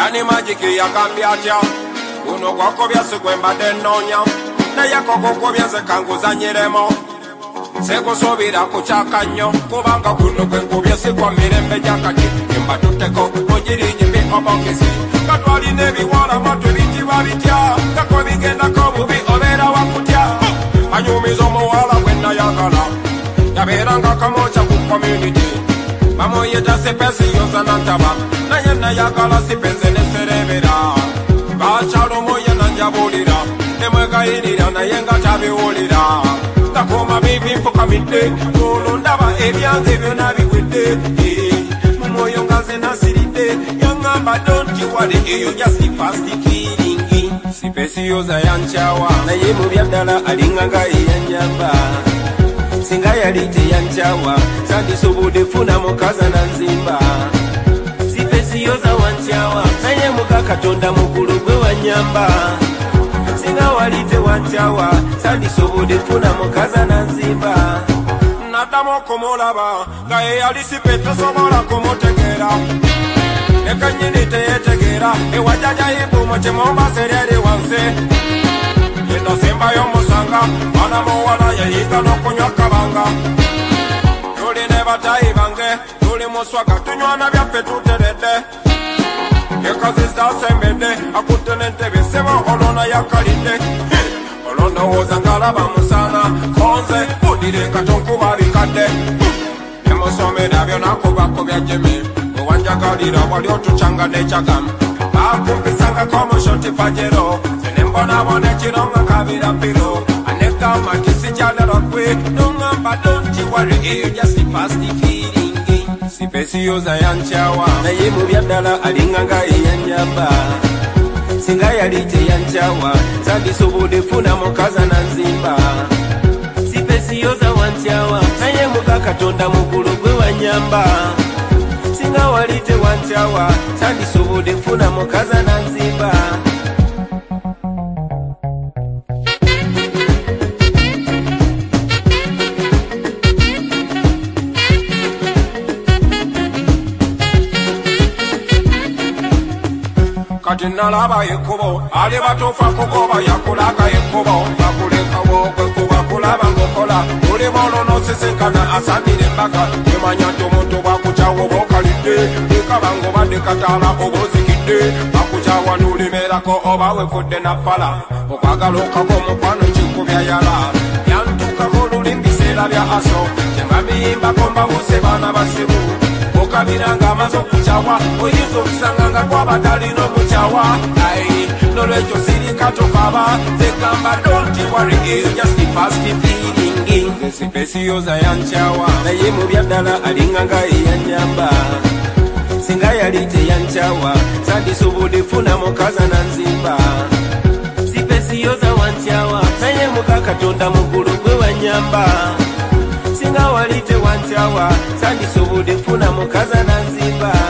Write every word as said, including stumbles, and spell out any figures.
yani majiki ya kambiatya uno kwako byasigwemba denonya naye koko byanze kanguza nyiremo sekusobira kuchaka nnyo kubanga kuno kwenkubye sikwa mirembe gyakati emba tuteko nogiri nyimbi obokisi katwalina ebiwala matwe bitibwa bitya kako bigendako bubi obeera wakutya anyumiza omuwala gwenayagala yabeeranga kamoca ku community bamuyita sipesi yoza nantaba naye nayagala sipenze neserebera bakyalomoye nanjabulira nemwegayirira naye nga tabiwulira takoma bibi mfukamidde olwo ndaba ebyange byonna biwedde mumwoyo nga ze nasiridde yaŋŋamba don't you worry eyo just fast feeling sipesi yoza yankyawa naye mu byaddala alinga nga eyanjamba singa yali teyankyawa sandisobodde funa mukaza nanzimba sipesi yoza wankyawa naye muka katonda mukulu gwe wanyamba singa wali tewankyawa sandisobodde funa mukaza nanzimba nadamu okumulaba nga ye yali sipe tosobola kumutegeera nekanyini teyetegeera ewajajayibu mukimumbaseryeri wansi yendasembayo musanga mwana muwala yayiga n'okunywa kabanga tuli ne batayi bange tuli muswaga tunywana byaffe tuteredde ekazizasembedde akutte n'entebe sebo olona yakalidde olondowooza ngalaba musana konze udire katonkuba bikadde emusomera byonakubako bya jemi wewanjagalira wali otucanga n'ekyagamu bakumpisangako mushoti pajero senembonabona ekironga kabira piro anegamba tisikyadalakwe noŋŋamba don't you worry eyo just fast feeling sipesi yoza yankyawa naye mu byaddala alinga nga eyanjamba singa yali teyankyawa sandisobodde funa mukaza nanzimba sipesi yoza wankyawa naye muka katonda mukulu gwe wanyamba singa wali tewankyawa sandisobodde funa mukaza nanzimba kati nalaba ekkubo ali batuufa kugoba yakulaga ekkubo bakulekawo kwekuba kulaba ngokola oli bolonosisinkana asanire embaga emanya nti omuntu bwakukyawa oba okalidde ekaba ng'obadde kataala oba ozikidde bakukyawa n'olimerako oba wefudde naffala okwagala okako omukwano kikubya yala yantukako oluli mbiseera bya aso kyenga biyimbako mbabuse baana basibu okabiranga amaze okukyawa oyinza okusanga nga kwabatalina omukyawa ai nolwekyo sirika tokaba zegamba don't worry eyo just fast feeling sipesi yoza yankyawa naye mu byaddala alinga nga eyanjamba singa yali teyankyawa sandisobodde funa mukaza nanzimba sipesi yoza wankyawa naye muka katonda mukulu gwe wanyamba singa wali tewankyawa sandisobodde funa mukaza nanzimba